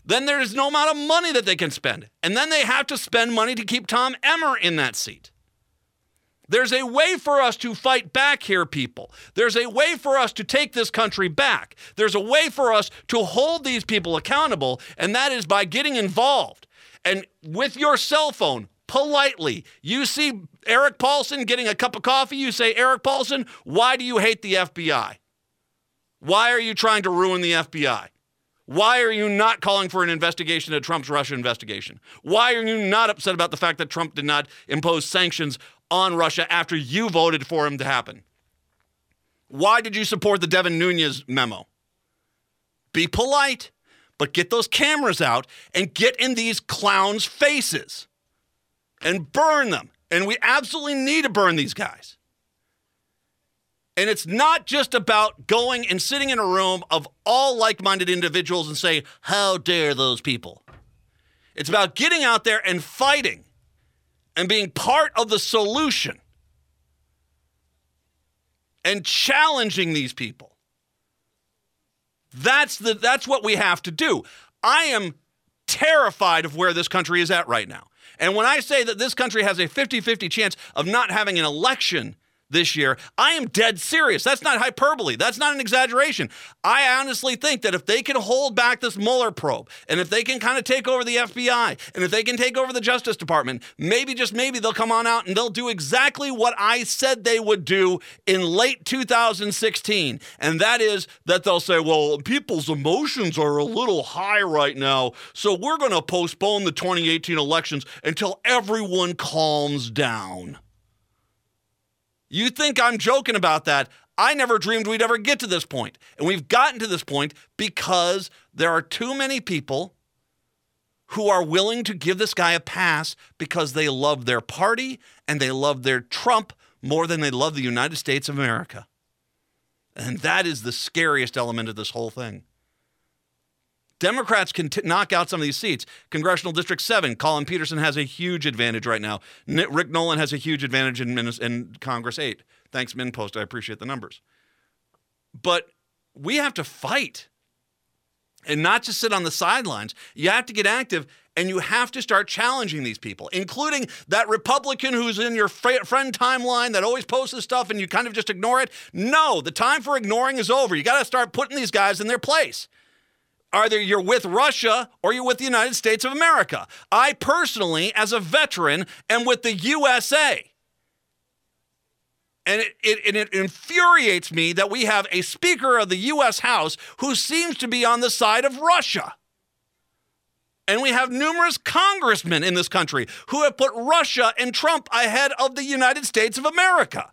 then there's no amount of money that they can spend. And then they have to spend money to keep Tom Emmer in that seat. There's a way for us to fight back here, people. There's a way for us to take this country back. There's a way for us to hold these people accountable, and that is by getting involved. And with your cell phone, politely, you see Eric Paulson getting a cup of coffee, you say, Eric Paulson, why do you hate the F B I? Why are you trying to ruin the F B I? Why are you not calling for an investigation of Trump's Russia investigation? Why are you not upset about the fact that Trump did not impose sanctions on Russia after you voted for him to happen? Why did you support the Devin Nunes memo? Be polite, but get those cameras out and get in these clowns' faces and burn them. And we absolutely need to burn these guys. And it's not just about going and sitting in a room of all like-minded individuals and say, how dare those people? It's about getting out there and fighting and being part of the solution and challenging these people. That's the that's what we have to do. I am terrified of where this country is at right now. And when I say that this country has a fifty-fifty chance of not having an election this year, I am dead serious. That's not hyperbole. That's not an exaggeration. I honestly think that if they can hold back this Mueller probe, and if they can kind of take over the F B I, and if they can take over the Justice Department, maybe, just maybe, they'll come on out and they'll do exactly what I said they would do in late two thousand sixteen. And that is that they'll say, well, people's emotions are a little high right now, so we're going to postpone the twenty eighteen elections until everyone calms down. You think I'm joking about that? I never dreamed we'd ever get to this point. And we've gotten to this point because there are too many people who are willing to give this guy a pass because they love their party and they love their Trump more than they love the United States of America. And that is the scariest element of this whole thing. Democrats can t- knock out some of these seats. Congressional District seven, Colin Peterson has a huge advantage right now. N- Rick Nolan has a huge advantage in, Min- in Congress eight. Thanks, MinPost. I appreciate the numbers. But we have to fight and not just sit on the sidelines. You have to get active, and you have to start challenging these people, including that Republican who's in your fr- friend timeline that always posts this stuff and you kind of just ignore it. No, the time for ignoring is over. You got to start putting these guys in their place. Either you're with Russia or you're with the United States of America. I personally, as a veteran, am with the U S A. And it, it, and it infuriates me that we have a Speaker of the U S House who seems to be on the side of Russia. And we have numerous congressmen in this country who have put Russia and Trump ahead of the United States of America.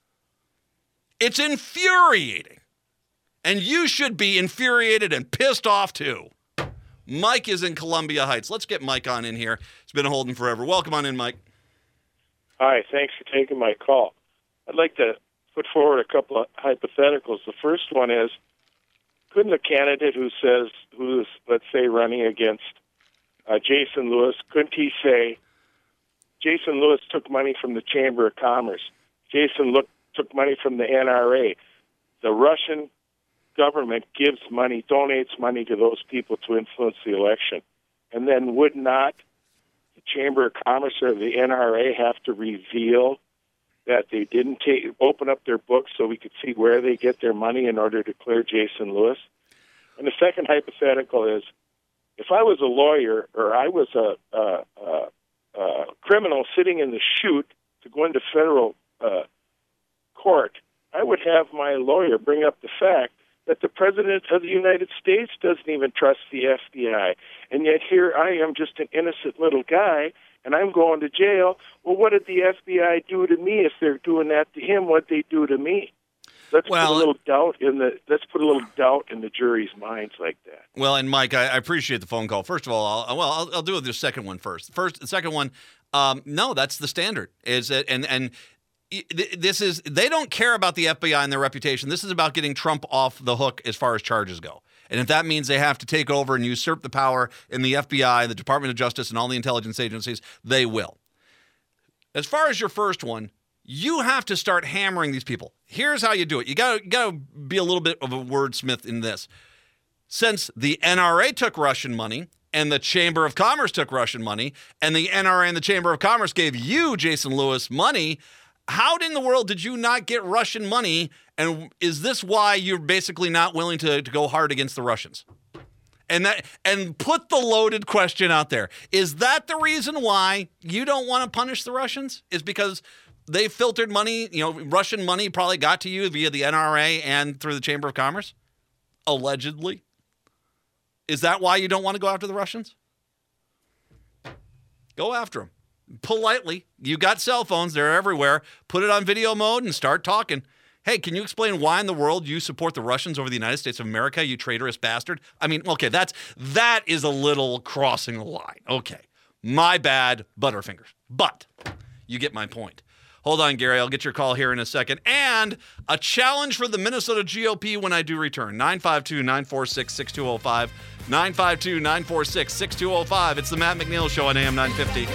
It's infuriating. And you should be infuriated and pissed off, too. Mike is in Columbia Heights. Let's get Mike on in here. It's been holding forever. Welcome on in, Mike. Hi, thanks for taking my call. I'd like to put forward a couple of hypotheticals. The first one is, couldn't a candidate who says, who's, let's say, running against uh, Jason Lewis, couldn't he say, Jason Lewis took money from the Chamber of Commerce. Jason look, took money from the N R A. The Russian government gives money, donates money to those people to influence the election. And then would not the Chamber of Commerce or the N R A have to reveal that they didn't take, open up their books so we could see where they get their money in order to clear Jason Lewis? And the second hypothetical is, if I was a lawyer or I was a, a, a, a criminal sitting in the chute to go into federal uh, court, I would have my lawyer bring up the fact that the President of the United States doesn't even trust the F B I. And yet here I am, just an innocent little guy, and I'm going to jail. Well, what did the F B I do to me? If they're doing that to him, what'd they do to me? Let's well, put a little doubt in the let's put a little doubt in the jury's minds like that. Well, and Mike, I, I appreciate the phone call. First of all, I'll, well, I'll, I'll do the second one first. First, the second one, um, no, that's the standard. Is it, and and this is they don't care about the F B I and their reputation. This is about getting Trump off the hook as far as charges go. And if that means they have to take over and usurp the power in the F B I, the Department of Justice, and all the intelligence agencies, they will. As far as your first one, you have to start hammering these people. Here's how you do it. You got you got to be a little bit of a wordsmith in this. Since the N R A took Russian money, and the Chamber of Commerce took Russian money, and the N R A and the Chamber of Commerce gave you, Jason Lewis, money, how in the world did you not get Russian money? And is this why you're basically not willing to, to go hard against the Russians? And that and put the loaded question out there. Is that the reason why you don't want to punish the Russians? Is because they filtered money, you know, Russian money probably got to you via the N R A and through the Chamber of Commerce? Allegedly. Is that why you don't want to go after the Russians? Go after them. Politely. You got cell phones. They're everywhere. Put it on video mode and start talking. Hey, can you explain why in the world you support the Russians over the United States of America, you traitorous bastard? I mean, okay, that's that is a little crossing the line. Okay. My bad, Butterfingers. But you get my point. Hold on, Gary. I'll get your call here in a second. And a challenge for the Minnesota G O P when I do return. nine five two, nine four six, six two zero five. nine five two, nine four six, six two zero five. It's the Matt McNeil Show on A M nine fifty.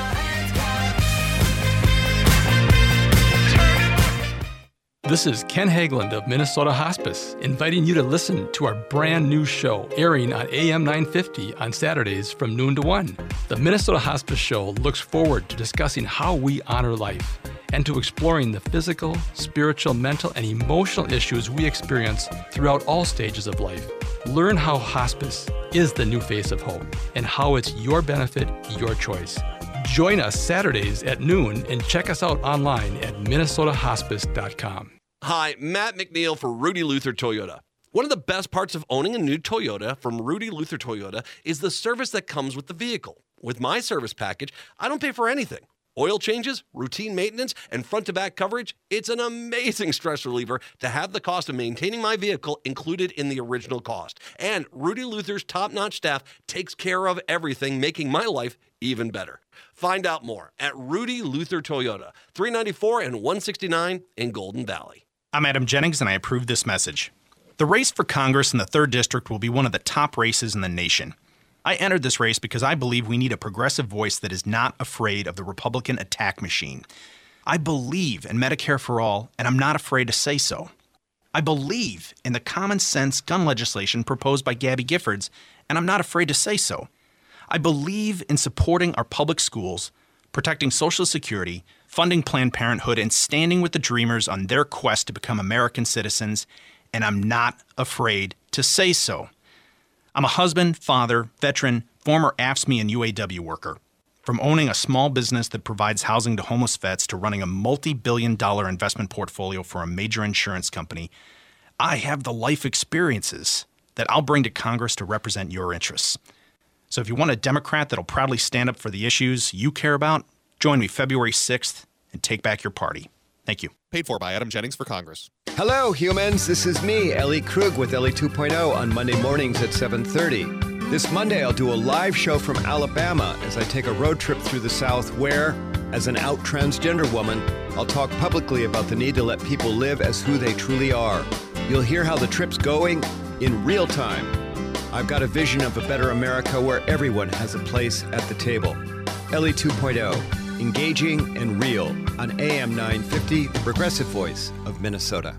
This is Ken Hageland of Minnesota Hospice, inviting you to listen to our brand new show airing on A M nine fifty on Saturdays from noon to one. The Minnesota Hospice Show looks forward to discussing how we honor life and to exploring the physical, spiritual, mental, and emotional issues we experience throughout all stages of life. Learn how hospice is the new face of hope and how it's your benefit, your choice. Join us Saturdays at noon and check us out online at minnesota hospice dot com. Hi, Matt McNeil for Rudy Luther Toyota. One of the best parts of owning a new Toyota from Rudy Luther Toyota is the service that comes with the vehicle. With my service package, I don't pay for anything. Oil changes, routine maintenance, and front-to-back coverage, it's an amazing stress reliever to have the cost of maintaining my vehicle included in the original cost. And Rudy Luther's top-notch staff takes care of everything, making my life even better. Find out more at Rudy Luther Toyota, three ninety-four and one sixty-nine in Golden Valley. I'm Adam Jennings, and I approve this message. The race for Congress in the third District will be one of the top races in the nation. I entered this race because I believe we need a progressive voice that is not afraid of the Republican attack machine. I believe in Medicare for all, and I'm not afraid to say so. I believe in the common sense gun legislation proposed by Gabby Giffords, and I'm not afraid to say so. I believe in supporting our public schools, protecting Social Security, funding Planned Parenthood, and standing with the Dreamers on their quest to become American citizens, and I'm not afraid to say so. I'm a husband, father, veteran, former A F S C M E and U A W worker. From owning a small business that provides housing to homeless vets to running a multi-billion dollar investment portfolio for a major insurance company, I have the life experiences that I'll bring to Congress to represent your interests. So if you want a Democrat that'll proudly stand up for the issues you care about, join me February sixth and take back your party. Thank you. Paid for by Adam Jennings for Congress. Hello, humans. This is me, Ellie Krug, with Ellie two point oh on Monday mornings at seven thirty. This Monday, I'll do a live show from Alabama as I take a road trip through the South where, as an out transgender woman, I'll talk publicly about the need to let people live as who they truly are. You'll hear how the trip's going in real time. I've got a vision of a better America where everyone has a place at the table. Ellie two point oh, engaging and real on A M nine fifty, the progressive voice of Minnesota.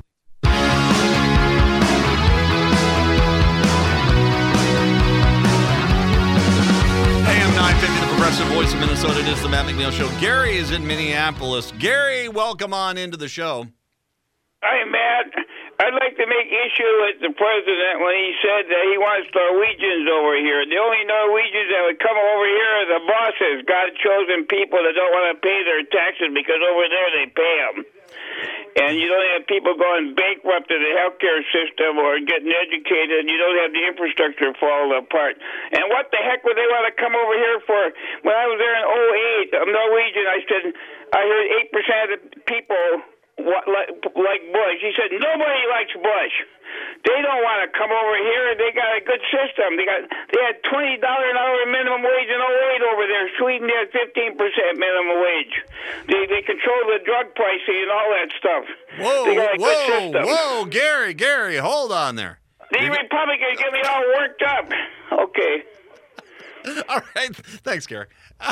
nine fifty, the progressive voice of Minnesota. It is the Matt McNeil Show. Gary is in Minneapolis. Gary, welcome on into the show. Hi, Matt. I'd like to make issue with the president when he said that he wants Norwegians over here. The only Norwegians that would come over here are the bosses, God-chosen people that don't want to pay their taxes because over there they pay them. And you don't have people going bankrupt in the healthcare system or getting educated, and you don't have the infrastructure fall apart. And what the heck would they want to come over here for? When I was there in oh eight, I'm Norwegian, I said, I heard eight percent of the people like, like Bush. He said, nobody likes Bush. They don't want to come over here. They got a good system. They got they had twenty dollars an hour minimum wage in oh eight over there. Sweden had fifteen percent minimum wage. They they control the drug pricing and all that stuff. Whoa, they got a whoa, good system. whoa, Gary, Gary, hold on there. The You're Republicans get me all worked up. Okay. All right. Thanks, Gary.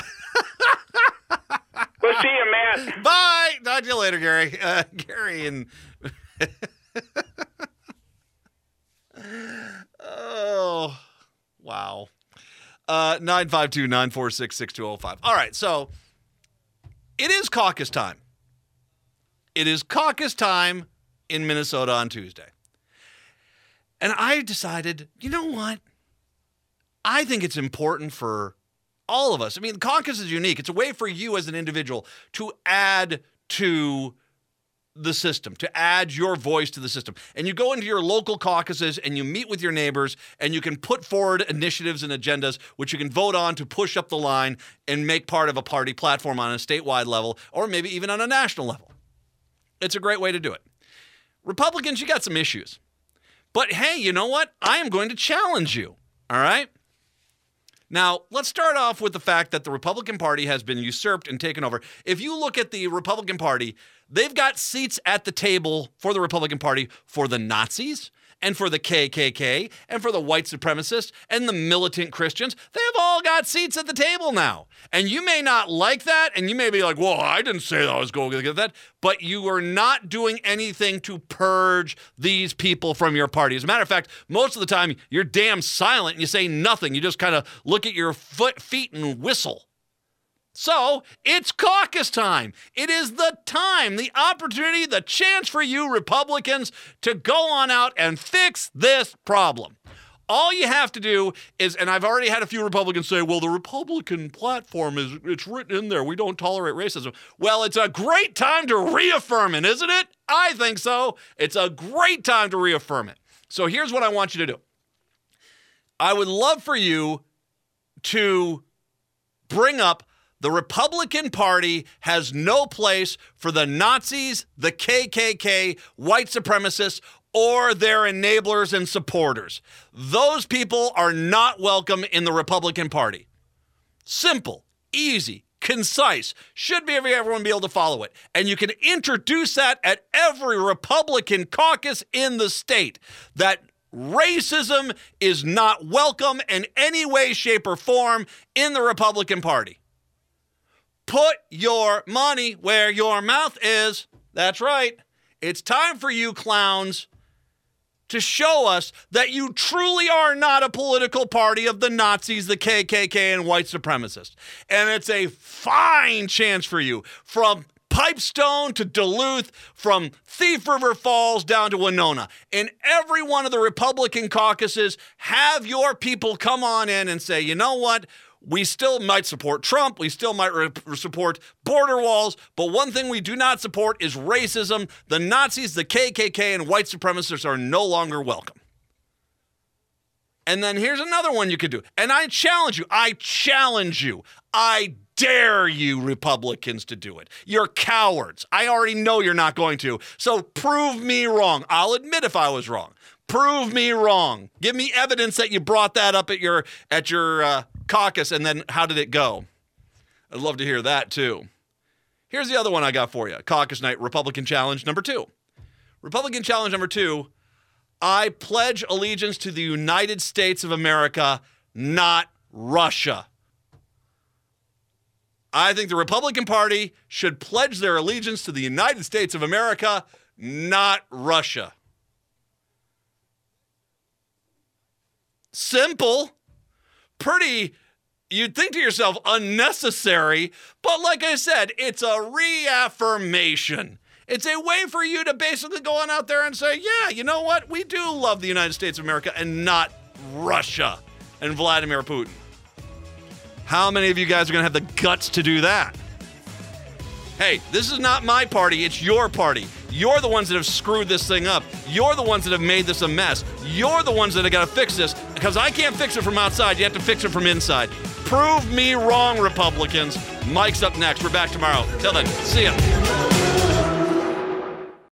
We'll see you, Matt. Bye. Talk to you later, Gary. Uh, Gary and... oh, wow. Uh, nine five two, nine four six, six two zero five. All right, so it is caucus time. It is caucus time in Minnesota on Tuesday. And I decided, you know what? I think it's important for all of us. I mean, caucus is unique. It's a way for you as an individual to add to the system, to add your voice to the system. And you go into your local caucuses and you meet with your neighbors and you can put forward initiatives and agendas which you can vote on to push up the line and make part of a party platform on a statewide level or maybe even on a national level. It's a great way to do it. Republicans, you got some issues. But hey, you know what? I am going to challenge you, all right? Now, let's start off with the fact that the Republican Party has been usurped and taken over. If you look at the Republican Party, they've got seats at the table for the Republican Party for the Nazis and for the K K K and for the white supremacists and the militant Christians. They have all got seats at the table now. And you may not like that, and you may be like, well, I didn't say that I was going to get that, but you are not doing anything to purge these people from your party. As a matter of fact, most of the time, you're damn silent and you say nothing. You just kind of look at your foot, feet and whistle. So, it's caucus time. It is the time, the opportunity, the chance for you Republicans to go on out and fix this problem. All you have to do is, and I've already had a few Republicans say, well, the Republican platform is, it's written in there. We don't tolerate racism. Well, it's a great time to reaffirm it, isn't it? I think so. It's a great time to reaffirm it. So here's what I want you to do. I would love for you to bring up the Republican Party has no place for the Nazis, the K K K, white supremacists, or their enablers and supporters. Those people are not welcome in the Republican Party. Simple, easy, concise. Should be everyone be able to follow it. And you can introduce that at every Republican caucus in the state. That racism is not welcome in any way, shape, or form in the Republican Party. Put your money where your mouth is. That's right. It's time for you clowns to show us that you truly are not a political party of the Nazis, the K K K, and white supremacists. And it's a fine chance for you from Pipestone to Duluth, from Thief River Falls down to Winona. In every one of the Republican caucuses, have your people come on in and say, you know what? We still might support Trump. We still might re- support border walls. But one thing we do not support is racism. The Nazis, the K K K, and white supremacists are no longer welcome. And then here's another one you could do. And I challenge you. I challenge you. I dare you, Republicans, to do it. You're cowards. I already know you're not going to. So prove me wrong. I'll admit if I was wrong. Prove me wrong. Give me evidence that you brought that up at your at your uh, caucus, and then how did it go? I'd love to hear that, too. Here's the other one I got for you. Caucus night, Republican challenge number two. Republican challenge number two, I pledge allegiance to the United States of America, not Russia. I think the Republican Party should pledge their allegiance to the United States of America, not Russia. Simple, pretty, you'd think to yourself, unnecessary, but like I said, it's a reaffirmation. It's a way for you to basically go on out there and say, yeah, you know what? We do love the United States of America and not Russia and Vladimir Putin. How many of you guys are going to have the guts to do that? Hey, this is not my party. It's your party. You're the ones that have screwed this thing up. You're the ones that have made this a mess. You're the ones that have got to fix this because I can't fix it from outside. You have to fix it from inside. Prove me wrong, Republicans. Mike's up next. We're back tomorrow. Till then, see ya.